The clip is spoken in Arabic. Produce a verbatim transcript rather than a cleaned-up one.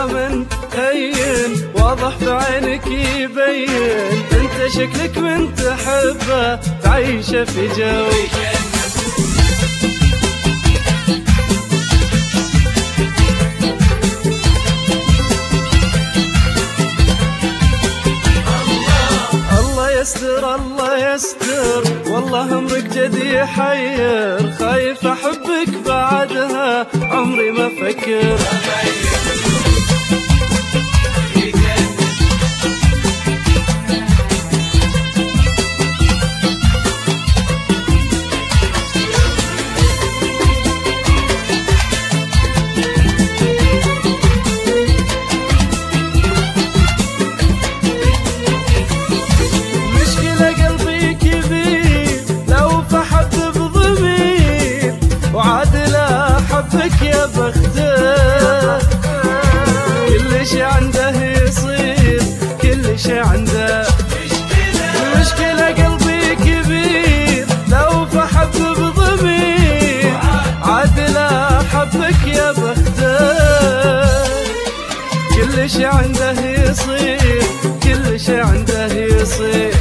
دام انت هين واضح بعينك يبين، انت شكلك من تحبه تعيشه في جو. يستر الله يستر والله امرك جدي يحير، خايف احبك بعدها عمري ما فكر. حبك يا بخته كل شي عنده يصير، كل شي عنده مشكلة قلبي كبير لو فحب بضمير، عادله حبك يا بخته كل شي عنده يصير، كل شي عنده يصير.